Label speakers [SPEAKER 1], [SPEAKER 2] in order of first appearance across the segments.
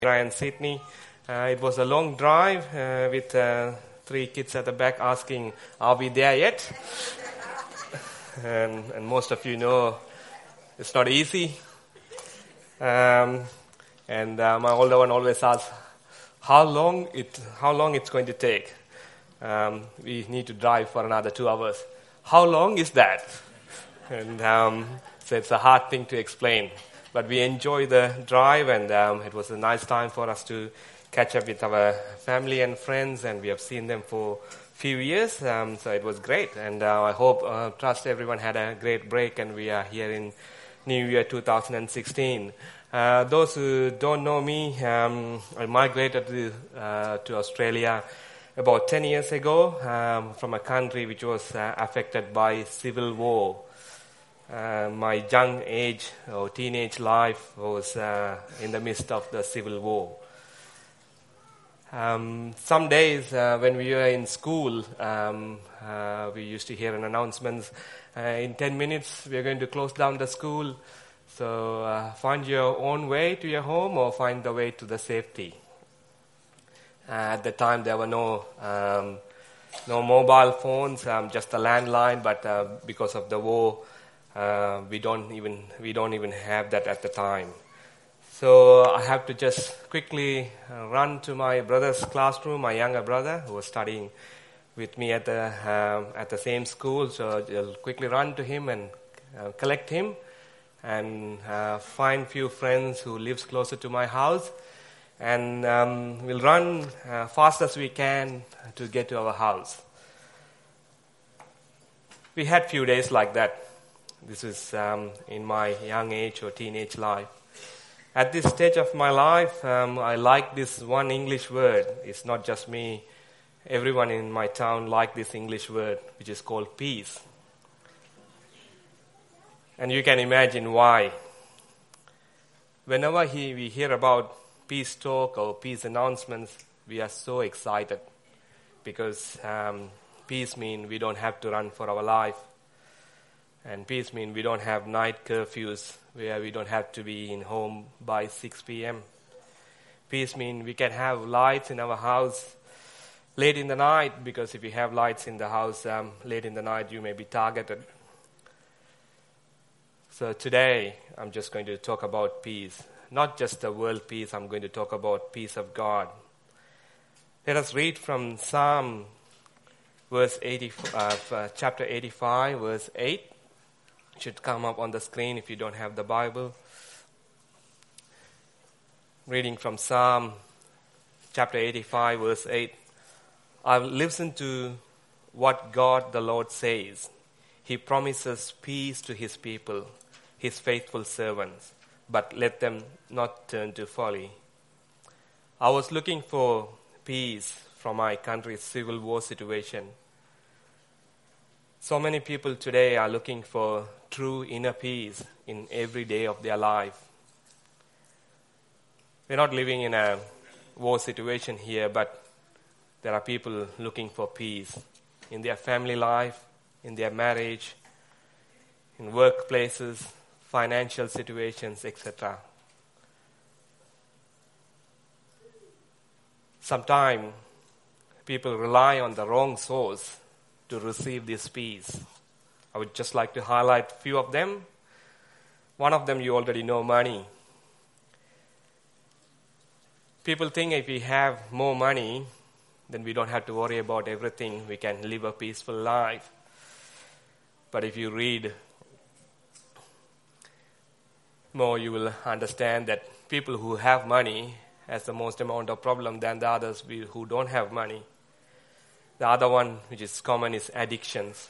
[SPEAKER 1] in Sydney. It was a long drive with 3 kids at the back asking, "Are we there yet?" and most of you know it's not easy. And my older one always asks, how long it's going to take. We need to drive for another 2 hours. How long is that? And so it's a hard thing to explain. But we enjoy the drive, and it was a nice time for us to catch up with our family and friends, and we have seen them for a few years, so it was great. And I trust everyone had a great break, and we are here in New Year 2016. Those who don't know me, I migrated to Australia about 10 years ago from a country which was affected by civil war. My young age or teenage life was in the midst of the civil war. Some days when we were in school, we used to hear an announcement, in 10 minutes we are going to close down the school, so find your own way to your home or find the way to the safety. At the time there were no mobile phones, just a landline, but because of the war, we don't even have that at the time. So I have to just quickly run to my brother's classroom, my younger brother who was studying with me at the same school. So I'll quickly run to him and collect him and find few friends who lives closer to my house, and we'll run fast as we can to get to our house. We had few days like that. This is in my young age or teenage life. At this stage of my life, I like this one English word. It's not just me. Everyone in my town liked this English word, which is called peace. And you can imagine why. Whenever we hear about peace talk or peace announcements, we are so excited because peace means we don't have to run for our life. And peace means we don't have night curfews where we don't have to be in home by 6 p.m. Peace means we can have lights in our house late in the night, because if you have lights in the house late in the night, you may be targeted. So today, I'm just going to talk about peace. Not just the world peace, I'm going to talk about peace of God. Let us read from Psalm chapter 85, verse 8. Should come up on the screen if you don't have the Bible. Reading from Psalm chapter 85, verse 8. I've listened to what God the Lord says. He promises peace to his people, his faithful servants, but let them not turn to folly. I was looking for peace from my country's civil war situation. So many people today are looking for true inner peace in every day of their life. We're not living in a war situation here, but there are people looking for peace in their family life, in their marriage, in workplaces, financial situations, etc. Sometimes people rely on the wrong source to receive this peace. I would just like to highlight a few of them. One of them you already know, money. People think if we have more money, then we don't have to worry about everything. We can live a peaceful life. But if you read more, you will understand that people who have money has the most amount of problem than the others who don't have money. The other one, which is common, is addictions.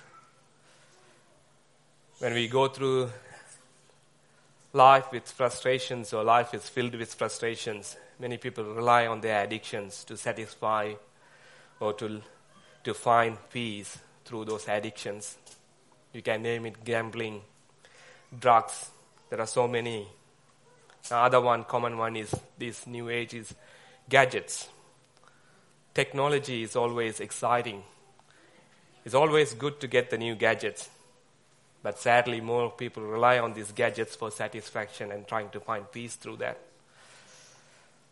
[SPEAKER 1] When we go through life with frustrations, or life is filled with frustrations, many people rely on their addictions to satisfy or to find peace through those addictions. You can name it gambling, drugs. There are so many. The other one, common one, is this new age is gadgets. Technology is always exciting. It's always good to get the new gadgets. But sadly, more people rely on these gadgets for satisfaction and trying to find peace through that.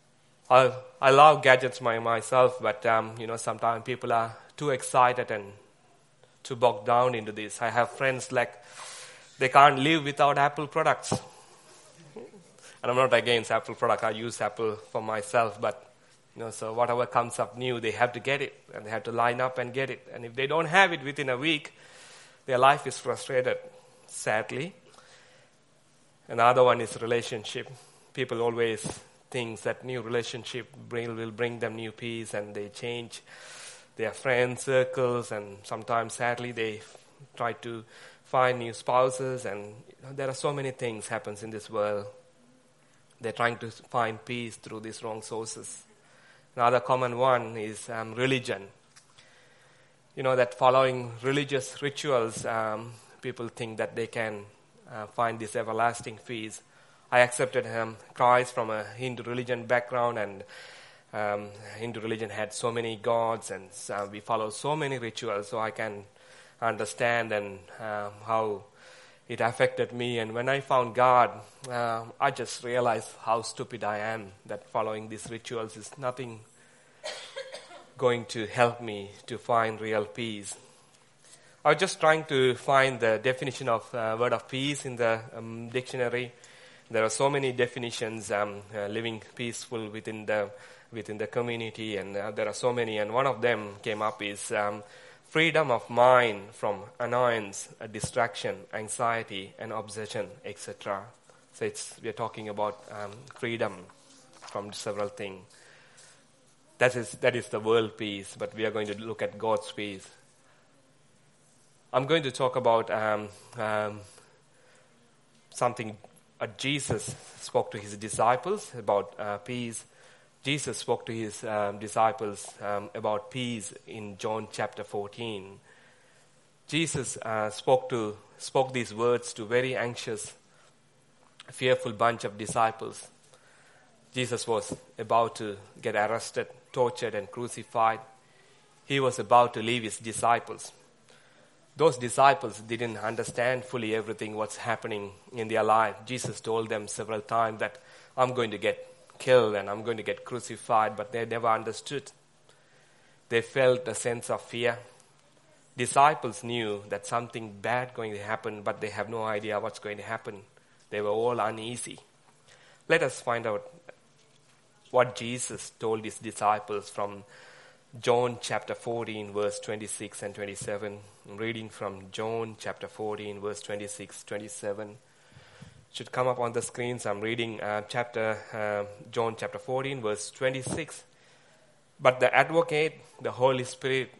[SPEAKER 1] I love gadgets myself, but sometimes people are too excited and too bogged down into this. I have friends like they can't live without Apple products. And I'm not against Apple product. I use Apple for myself, but so whatever comes up new, they have to get it, and they have to line up and get it. And if they don't have it within a week, their life is frustrated, sadly. Another one is relationship. People always think that new relationship will bring them new peace, and they change their friend circles, and sometimes, sadly, they try to find new spouses, and there are so many things happens in this world. They're trying to find peace through these wrong sources. Another common one is religion. That following religious rituals, people think that they can find this everlasting peace. I accepted Christ from a Hindu religion background, and Hindu religion had so many gods, and we follow so many rituals, so I can understand and how it affected me. And when I found God, I just realized how stupid I am, that following these rituals is nothing going to help me to find real peace. I was just trying to find the definition of word of peace in the dictionary. There are so many definitions, living peaceful within the community, and there are so many. And one of them came up is freedom of mind from annoyance, distraction, anxiety, and obsession, etc. So we are talking about freedom from several things. That is the world peace, but we are going to look at God's peace. I'm going to talk about something Jesus spoke to his disciples about peace. Jesus spoke to his disciples about peace in John chapter 14. Jesus spoke these words to very anxious, fearful bunch of disciples. Jesus was about to get arrested, tortured, and crucified. He was about to leave his disciples. Those disciples didn't understand fully everything what's happening in their life. Jesus told them several times that I'm going to get killed and I'm going to get crucified, but they never understood. They felt a sense of fear. Disciples knew that something bad going to happen, but they have no idea what's going to happen. They were all uneasy. Let us find out what Jesus told his disciples from John chapter 14, verse 26 and 27. I'm reading from John chapter 14, verse 26, 27. Should come up on the screens. I'm reading John chapter 14, verse 26. But the advocate, the Holy Spirit,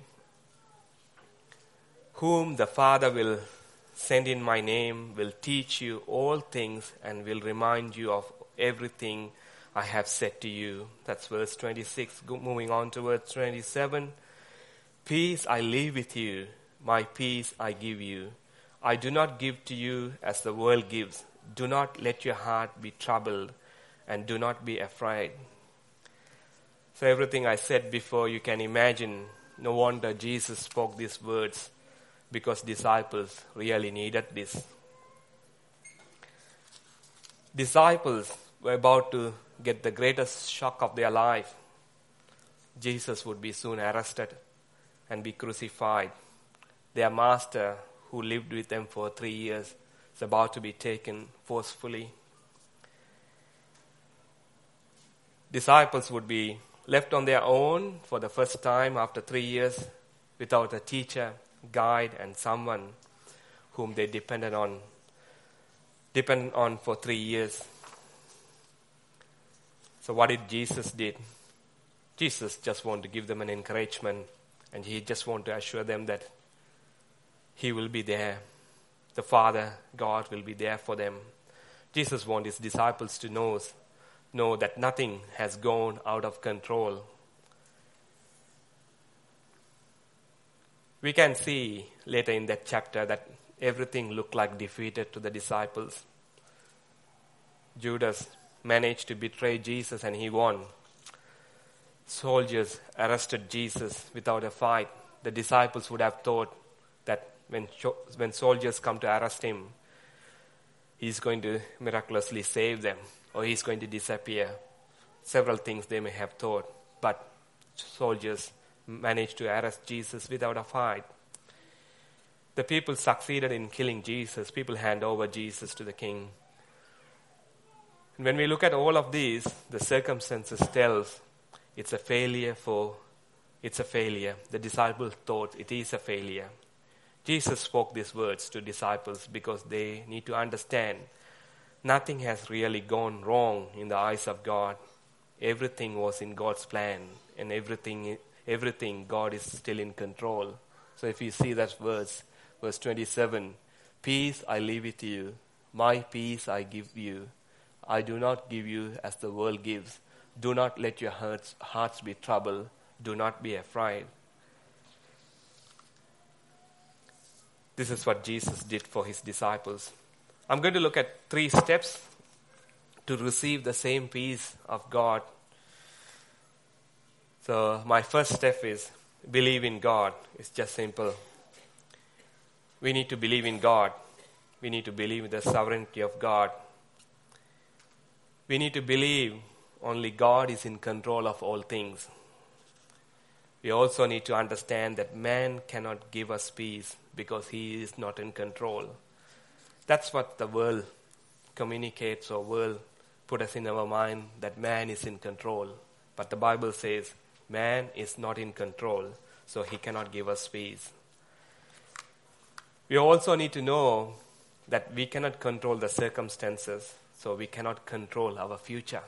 [SPEAKER 1] whom the Father will send in my name, will teach you all things and will remind you of everything I have said to you. That's verse 26. Moving on to verse 27. Peace I leave with you, my peace I give you. I do not give to you as the world gives. Do not let your heart be troubled, and do not be afraid. So everything I said before, you can imagine. No wonder Jesus spoke these words, because disciples really needed this. Disciples were about to get the greatest shock of their life. Jesus would be soon arrested and be crucified. Their master, who lived with them for 3 years, is about to be taken forcefully. Disciples would be left on their own for the first time after 3 years, without a teacher, guide, and someone whom they depended on for 3 years. So what did Jesus did? Jesus just wanted to give them an encouragement, and he just wanted to assure them that he will be there. The Father, God, will be there for them. Jesus wanted his disciples to know that nothing has gone out of control. We can see later in that chapter that everything looked like defeated to the disciples. Judas managed to betray Jesus and he won. Soldiers arrested Jesus without a fight. The disciples would have thought that when soldiers come to arrest him, he's going to miraculously save them, or he's going to disappear. several things they may have thought, but soldiers managed to arrest Jesus without a fight. The people succeeded in killing Jesus. People hand over Jesus to the king. And when we look at all of these, the circumstances tells it's a failure. The disciples thought it is a failure. Jesus spoke these words to disciples because they need to understand nothing has really gone wrong in the eyes of God. Everything was in God's plan, and everything God is still in control. So if you see that verse 27, peace I leave with you, my peace I give you. I do not give you as the world gives. Do not let your hearts be troubled. Do not be afraid. This is what Jesus did for his disciples. I'm going to look at 3 steps to receive the same peace of God. So my first step is believe in God. It's just simple. We need to believe in God. We need to believe in the sovereignty of God. We need to believe only God is in control of all things. We also need to understand that man cannot give us peace because he is not in control. That's what the world communicates, or world put us in our mind, that man is in control. But the Bible says man is not in control, so he cannot give us peace. We also need to know that we cannot control the circumstances, so we cannot control our future.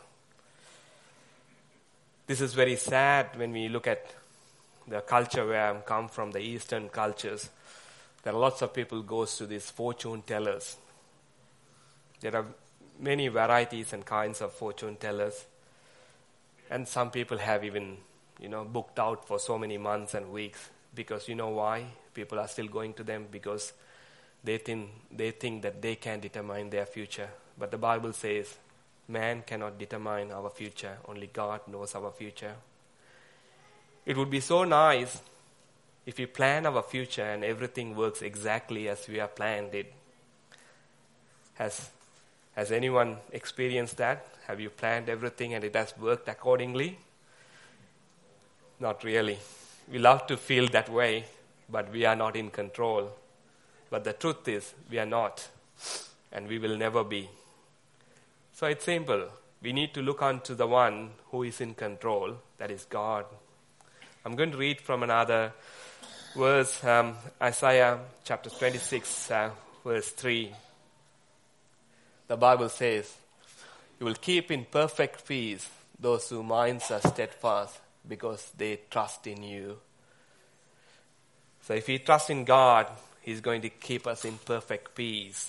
[SPEAKER 1] This is very sad when we look at the culture where I come from, the Eastern cultures. There are lots of people goes to these fortune tellers. There are many varieties and kinds of fortune tellers. And some people have even, booked out for so many months and weeks. Because you know why? People are still going to them because they think that they can determine their future. But the Bible says man cannot determine our future. Only God knows our future. It would be so nice if we plan our future and everything works exactly as we have planned it. Has anyone experienced that? Have you planned everything and it has worked accordingly? Not really. We love to feel that way, but we are not in control. But the truth is, we are not, and we will never be. So it's simple. We need to look unto the one who is in control, that is God. I'm going to read from another verse, Isaiah chapter 26, verse 3. The Bible says, you will keep in perfect peace those whose minds are steadfast because they trust in you. So if we trust in God, He's going to keep us in perfect peace.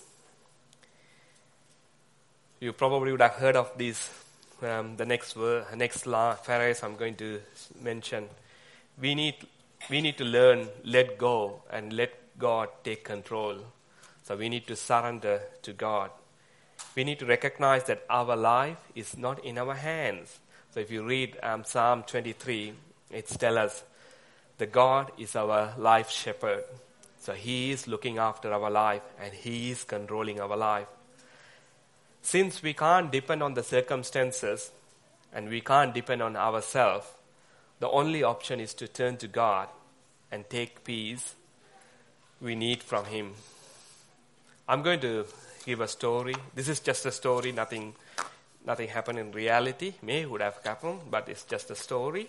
[SPEAKER 1] You probably would have heard of this, the next phrase I'm going to mention. We need to learn, let go, and let God take control. So we need to surrender to God. We need to recognize that our life is not in our hands. So if you read Psalm 23, it tells us that God is our life shepherd. So He is looking after our life and He is controlling our life. Since we can't depend on the circumstances and we can't depend on ourselves, the only option is to turn to God and take peace we need from Him. I'm going to give a story. This is just a story. Nothing happened in reality. May would have happened, but it's just a story.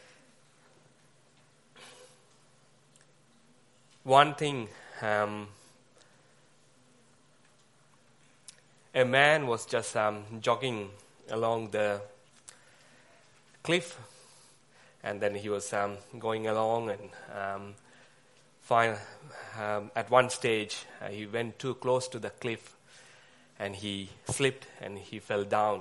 [SPEAKER 1] One thing, a man was just jogging along the cliff, and then he was going along, and at one stage he went too close to the cliff, and he slipped and he fell down.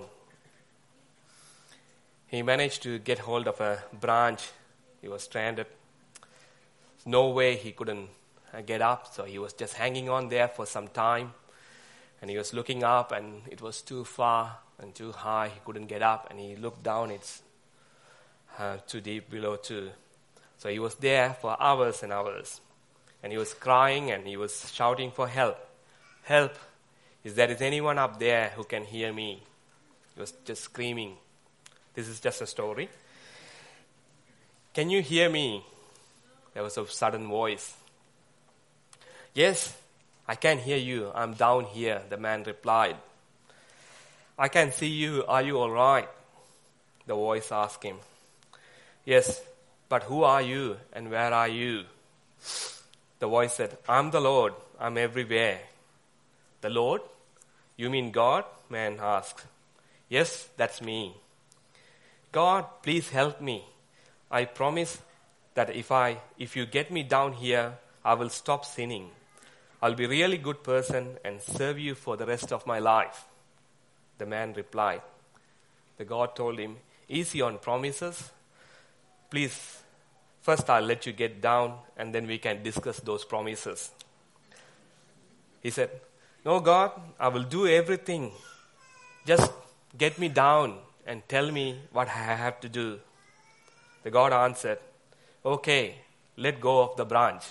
[SPEAKER 1] He managed to get hold of a branch. He was stranded. No way he couldn't get up, so he was just hanging on there for some time. And he was looking up, and it was too far and too high. He couldn't get up, and he looked down. It's too deep below too. So he was there for hours and hours. And he was crying, and he was shouting for help. Help! Is there anyone up there who can hear me? He was just screaming. This is just a story. Can you hear me? There was a sudden voice. Yes, I can hear you. I'm down here, the man replied. I can see you. Are you all right? The voice asked him. Yes, but who are you and where are you? The voice said, I'm the Lord. I'm everywhere. The Lord? You mean God? Man asked. Yes, that's me. God, please help me. I promise that if you get me down here, I will stop sinning. I'll be a really good person and serve you for the rest of my life. The man replied. The God told him, easy on promises. Please, first I'll let you get down and then we can discuss those promises. He said, no, God, I will do everything. Just get me down and tell me what I have to do. The God answered, okay, let go of the branch.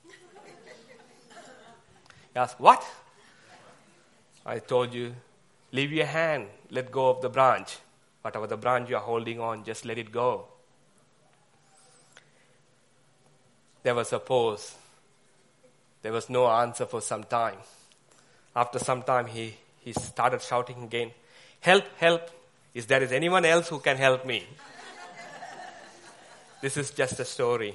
[SPEAKER 1] He asked, what? I told you, leave your hand, let go of the branch. Whatever the branch you are holding on, just let it go. There was a pause. There was no answer for some time. After some time, he started shouting again, help, help. Is there anyone else who can help me? This is just a story.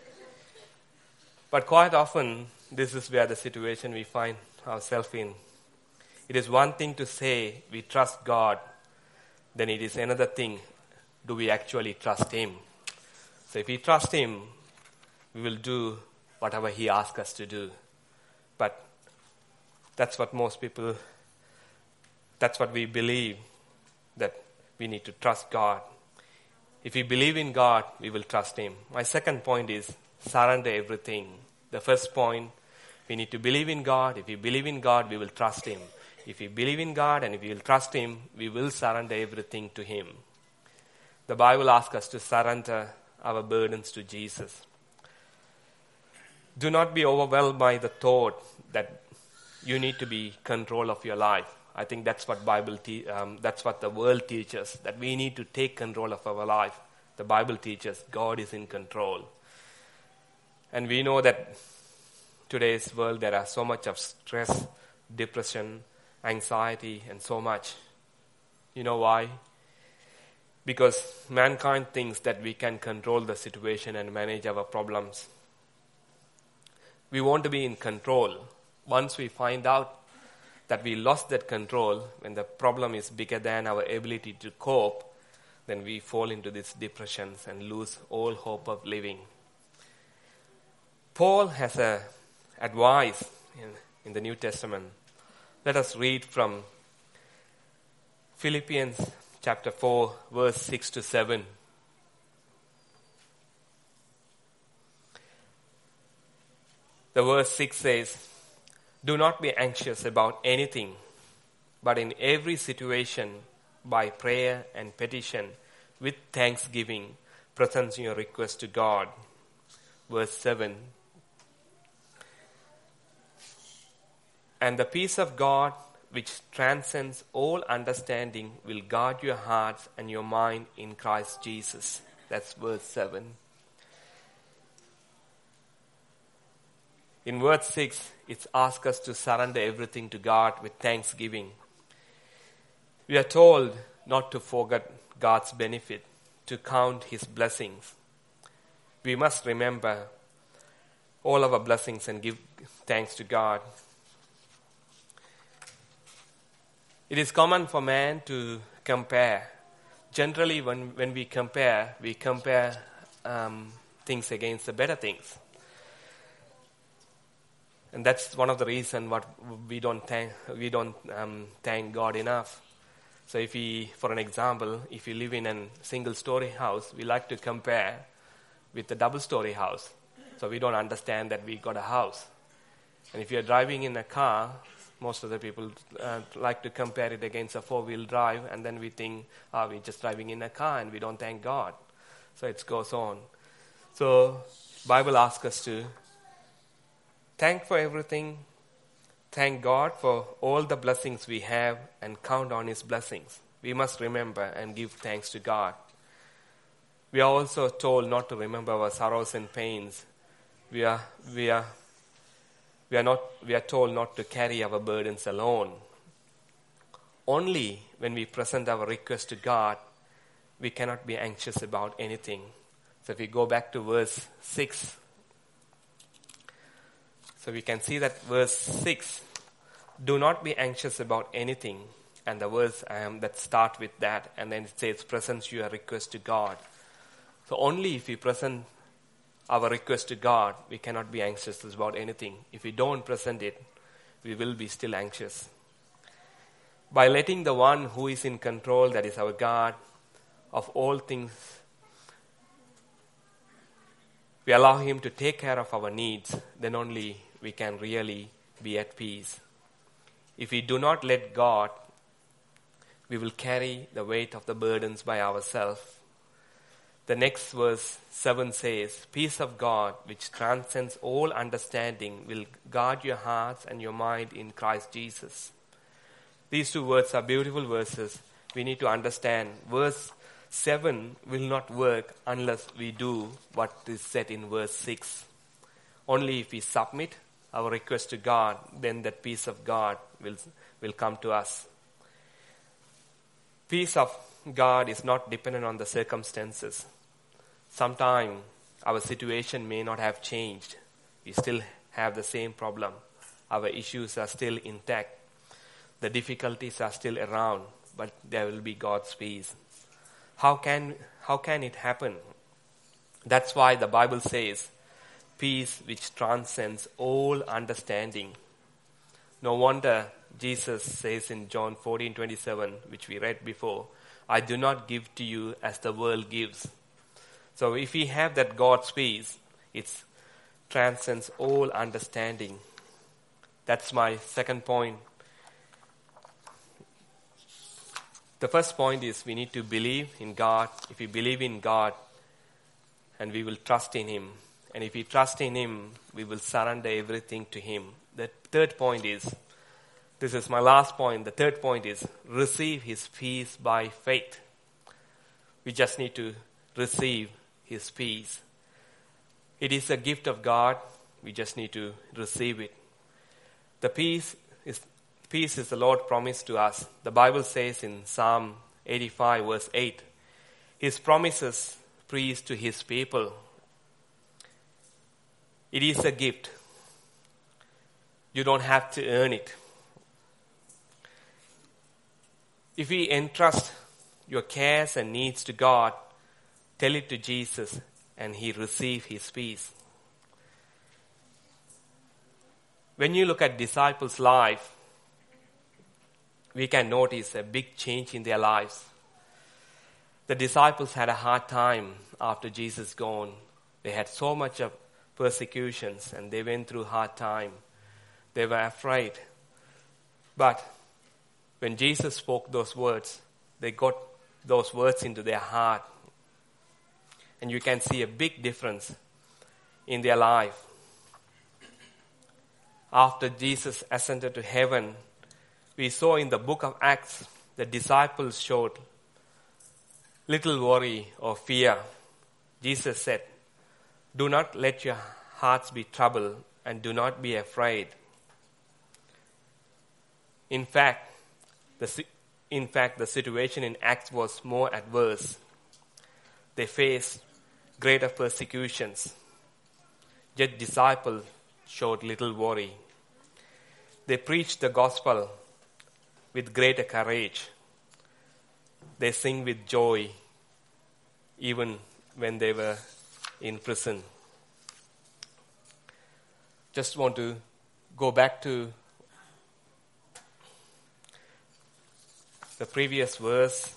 [SPEAKER 1] But quite often, this is where the situation we find ourselves in. It is one thing to say we trust God, then it is another thing, do we actually trust Him? So if we trust Him, we will do whatever He asks us to do. But that's what we believe, that we need to trust God. If we believe in God, we will trust Him. My second point is surrender everything. The first point, we need to believe in God. If we believe in God, we will trust Him. If we believe in God and if we will trust Him, we will surrender everything to Him. The Bible asks us to surrender our burdens to Jesus. Do not be overwhelmed by the thought that you need to be in control of your life. I think that's what that's what the world teaches, that we need to take control of our life. The Bible teaches God is in control. And we know that today's world there are so much of stress, depression, anxiety, and so much. You know why? Because mankind thinks that we can control the situation and manage our problems. We want to be in control. Once we find out that we lost that control, when the problem is bigger than our ability to cope, then we fall into these depressions and lose all hope of living. Paul has a advice in the New Testament. Let us read from Philippians chapter 4, verse 6 to 7. The verse 6 says, do not be anxious about anything, but in every situation, by prayer and petition, with thanksgiving, present your request to God. Verse 7. And the peace of God, which transcends all understanding, will guard your hearts and your mind in Christ Jesus. That's verse 7. In verse 6, it asks us to surrender everything to God with thanksgiving. We are told not to forget God's benefit, to count His blessings. We must remember all our blessings and give thanks to God. It is common for man to compare. Generally, when we compare things against the better things. And that's one of the reasons what we don't thank God enough. So for an example, if you live in a single-story house, we like to compare with a double-story house. So we don't understand that we got a house. And if you're driving in a car, most of the people like to compare it against a four-wheel drive, and then we think, we're just driving in a car and we don't thank God. So it goes on. So Bible asks us to thank for everything, thank God for all the blessings we have, and count on His blessings. we must remember and give thanks to God. We are also told not to remember our sorrows and pains. We are told not to carry our burdens alone. Only when we present our request to God, we cannot be anxious about anything. So if we go back to verse 6, so we can see that verse 6, do not be anxious about anything. And the verse that start with that, and then it says, present your request to God. So only if we present our request to God, we cannot be anxious about anything. If we don't present it, we will be still anxious. By letting the one who is in control, that is our God, of all things, we allow Him to take care of our needs, then only we can really be at peace. If we do not let God, we will carry the weight of the burdens by ourselves. The next verse 7 says, peace of God, which transcends all understanding, will guard your hearts and your mind in Christ Jesus. These two words are beautiful verses. We need to understand verse 7 will not work unless we do what is said in verse 6. Only if we submit our request to God, then that peace of God will come to us. Peace of God is not dependent on the circumstances. Sometimes our situation may not have changed. We still have the same problem. Our issues are still intact. The difficulties are still around, but there will be God's peace. How can it happen? That's why the Bible says, peace which transcends all understanding. No wonder Jesus says in John 14:27, which we read before, I do not give to you as the world gives. So if we have that God's peace, it transcends all understanding. That's my second point. The first point is we need to believe in God. If we believe in God, and we will trust in Him. And if we trust in Him, we will surrender everything to Him. The third point is, this is my last point, the third point is receive His peace by faith. We just need to receive His peace. It is a gift of God. We just need to receive it. The peace is the Lord promised to us. The Bible says in Psalm 85 verse 8, His promises preached to His people. It is a gift. You don't have to earn it. If we entrust your cares and needs to God, tell it to Jesus and He receive His peace. When you look at disciples' life, we can notice a big change in their lives. The disciples had a hard time after Jesus gone. They had so much of persecutions and they went through hard time. They were afraid. But when Jesus spoke those words, they got those words into their heart. And you can see a big difference in their life. After Jesus ascended to heaven, we saw in the book of Acts, the disciples showed little worry or fear. Jesus said, do not let your hearts be troubled and do not be afraid. In fact, the situation in Acts was more adverse. They faced greater persecutions. Yet disciples showed little worry. They preached the gospel with greater courage. They sing with joy even when they were in prison. Just want to go back to the previous verse.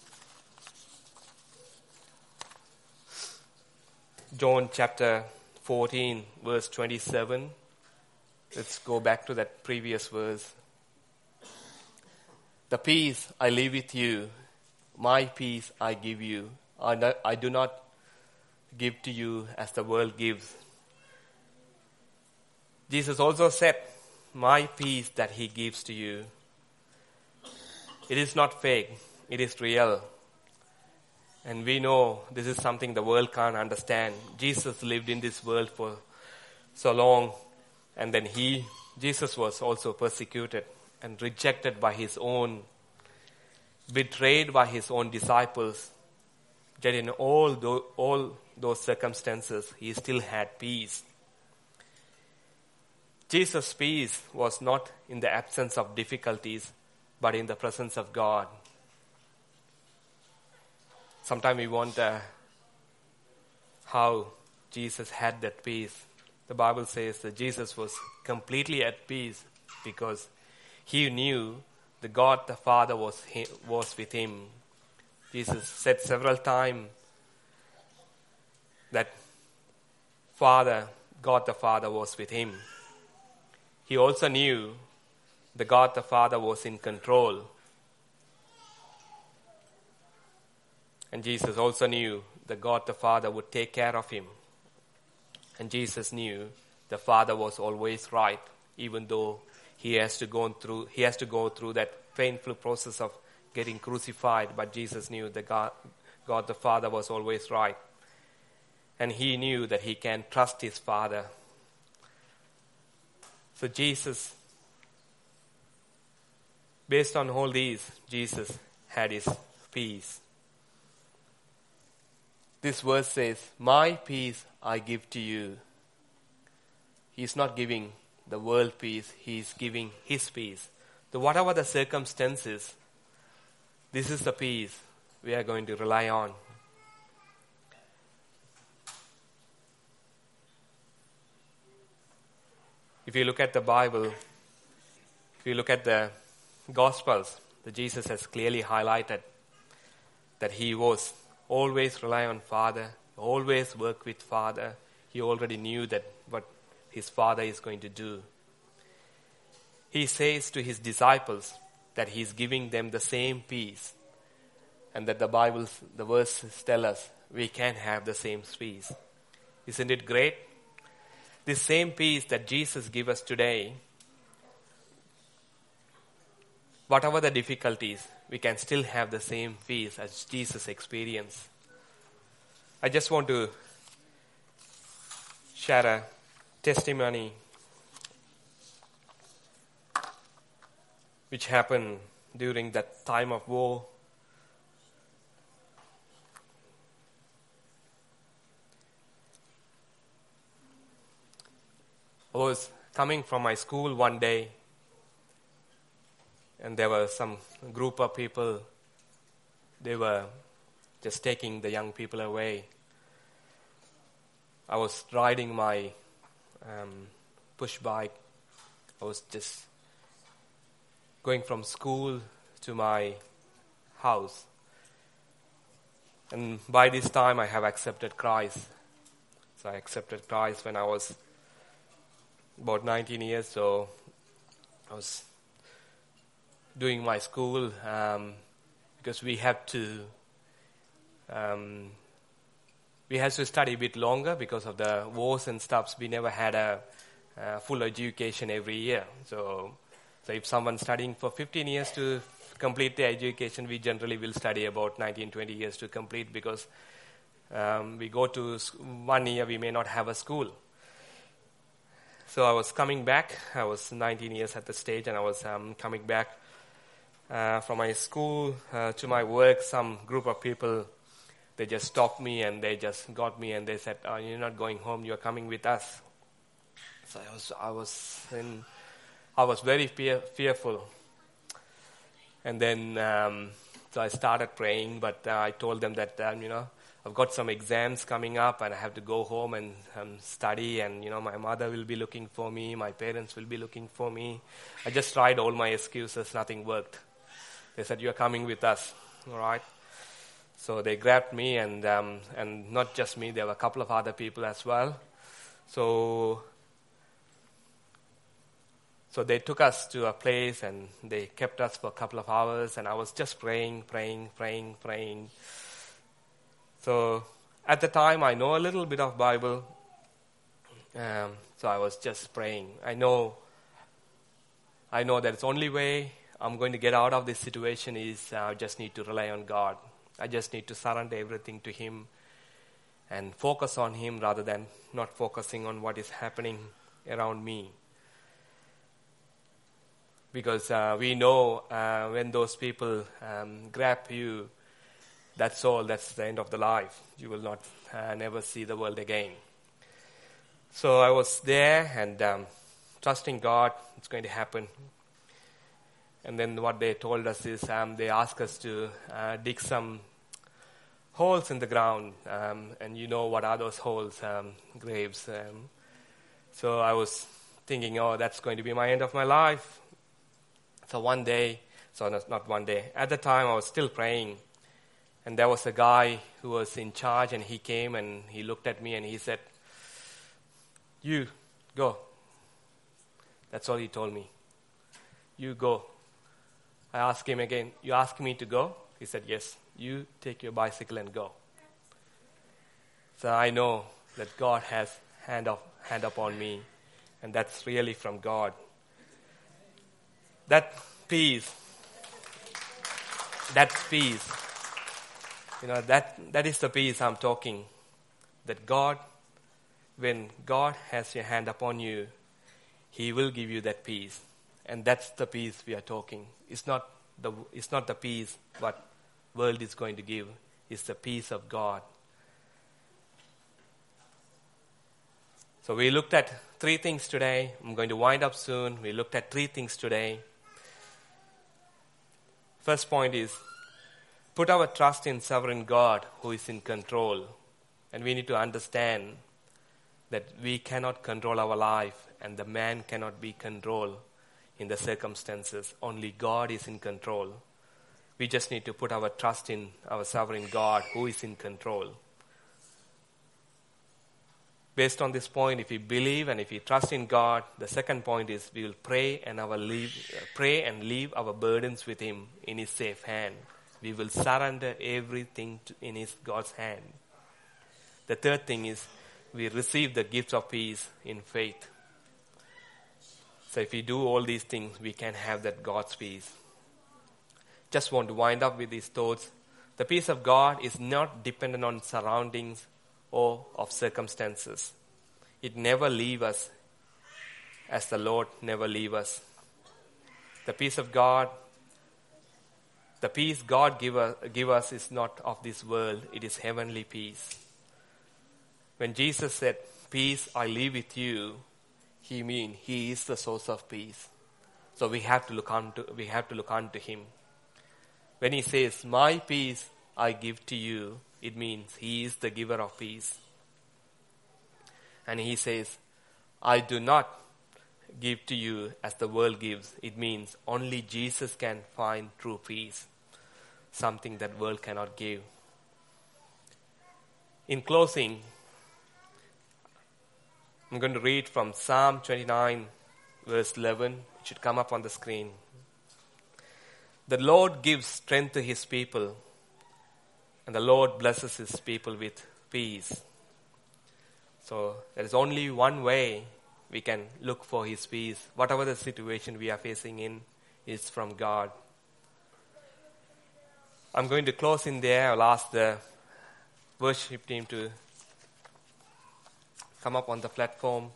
[SPEAKER 1] John chapter 14, verse 27. Let's go back to that previous verse. The peace I leave with you, my peace I give you. I do not give to you as the world gives. Jesus also said, my peace that He gives to you. It is not fake. It is real. And we know this is something the world can't understand. Jesus lived in this world for so long, and then Jesus was also persecuted and rejected by his own, betrayed by his own disciples. Yet in all those circumstances, he still had peace. Jesus' peace was not in the absence of difficulties, but in the presence of God. Sometimes we wonder how Jesus had that peace. The Bible says that Jesus was completely at peace because he knew the God the Father was with him. Jesus said several times that God the Father was with him. He also knew the God the Father was in control. And Jesus also knew that God the Father would take care of him. And Jesus knew the Father was always right, even though he has to go through that painful process of getting crucified. But Jesus knew that God the Father was always right. And he knew that he can trust his Father. So Jesus, based on all these, Jesus had his peace. This verse says, "My peace I give to you." He's not giving the world peace, he's giving his peace. So whatever the circumstances, this is the peace we are going to rely on. If you look at the Bible, if you look at the Gospels, Jesus has clearly highlighted that he was always rely on Father, always work with Father. He already knew that what his Father is going to do. He says to his disciples that he's giving them the same peace, and that the verses tell us we can have the same peace. Isn't it great? This same peace that Jesus gives us today, whatever the difficulties, we can still have the same peace as Jesus experienced. I just want to share a testimony which happened during that time of war. I was coming from my school one day, and there were some group of people. They were just taking the young people away. I was riding my push bike. I was just going from school to my house. And by this time I have accepted Christ. So I accepted Christ when I was about 19 years. So I was doing my school because we had to study a bit longer because of the wars and stuff. We never had a full education every year. So if someone's studying for 15 years to complete the education, we generally will study about 19-20 years to complete, because we go to 1 year, we may not have a school. So I was coming back. I was 19 years at the stage, and I was coming back from my school to my work. Some group of people, they just stopped me and they just got me and they said, "Oh, you're not going home, you're coming with us." So I was very fearful. And then so I started praying, but I told them that I've got some exams coming up and I have to go home and study, and my mother will be looking for me, my parents will be looking for me. I just tried all my excuses, nothing worked. They said, "You're coming with us." All right. So they grabbed me, and not just me, there were a couple of other people as well. So they took us to a place and they kept us for a couple of hours, and I was just praying. So at the time I know a little bit of Bible, so I was just praying. I know that it's only way I'm going to get out of this situation is I just need to rely on God. I just need to surrender everything to Him and focus on Him rather than not focusing on what is happening around me. Because we know when those people grab you, that's all, that's the end of the life. You will not never see the world again. So I was there and trusting God, it's going to happen. And then what they told us is they asked us to dig some holes in the ground. And you know what are those holes? Graves. So I was thinking, oh, that's going to be my end of my life. So not one day. At the time, I was still praying. And there was a guy who was in charge, and he came and he looked at me and he said, "You, go." That's all he told me. "You go." I asked him again, "You asked me to go?" He said, "Yes. You take your bicycle and go." So I know that God has hand upon me, and that's really from God. That peace, that is the peace I'm talking. That God, when God has your hand upon you, He will give you that peace. And that's the peace we are talking. It's not the peace what world is going to give. It's the peace of God. So we looked at 3 things today. I'm going to wind up soon. We looked at 3 things today. First point is, put our trust in sovereign God who is in control. And we need to understand that we cannot control our life and the man cannot be controlled in the circumstances. Only God is in control. We just need to put our trust in our sovereign God who is in control. Based on this point, if we believe and if we trust in God, the second point is we will pray and leave our burdens with Him in His safe hand. We will surrender everything in God's hand. The third thing is we receive the gifts of peace in faith. So if we do all these things, we can have that God's peace. Just want to wind up with these thoughts. The peace of God is not dependent on surroundings or of circumstances. It never leaves us as the Lord never leaves us. The peace of God, the peace God give us is not of this world. It is heavenly peace. When Jesus said, "Peace I leave with you," He means He is the source of peace. So we have to look unto Him. When He says, "My peace I give to you," it means He is the giver of peace. And He says, "I do not give to you as the world gives." It means only Jesus can find true peace, something that world cannot give. In closing, I'm going to read from Psalm 29, verse 11. It should come up on the screen. The Lord gives strength to His people, and the Lord blesses His people with peace. So there is only one way we can look for His peace. Whatever the situation we are facing in is from God. I'm going to close in there. I'll ask the worship team to come up on the platform.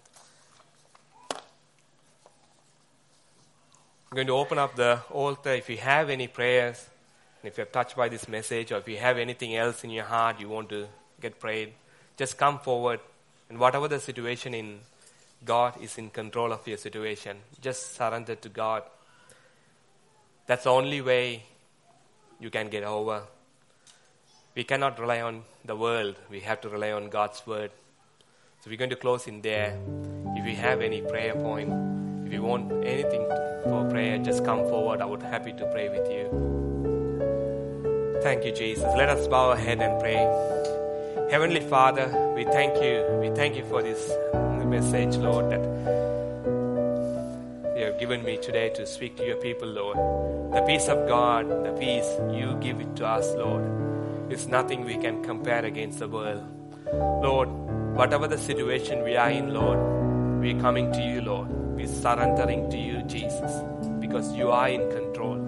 [SPEAKER 1] I'm going to open up the altar. If you have any prayers, if you're touched by this message, or if you have anything else in your heart you want to get prayed, just come forward. And whatever the situation in, God is in control of your situation. Just surrender to God. That's the only way you can get over. We cannot rely on the world. We have to rely on God's word. So we're going to close in there. If you have any prayer point, if you want anything for prayer, just come forward. I would be happy to pray with you. Thank you, Jesus. Let us bow our head and pray. Heavenly Father, we thank you. We thank you for this message, Lord, that you have given me today to speak to your people, Lord. The peace of God, the peace you give it to us, Lord, is nothing we can compare against the world. Lord, whatever the situation we are in, Lord, we are coming to you, Lord. We are surrendering to you, Jesus, because you are in control.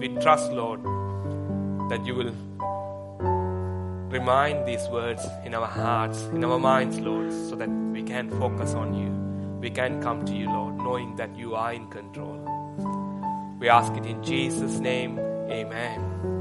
[SPEAKER 1] We trust, Lord, that you will remind these words in our hearts, in our minds, Lord, so that we can focus on you. We can come to you, Lord, knowing that you are in control. We ask it in Jesus' name. Amen.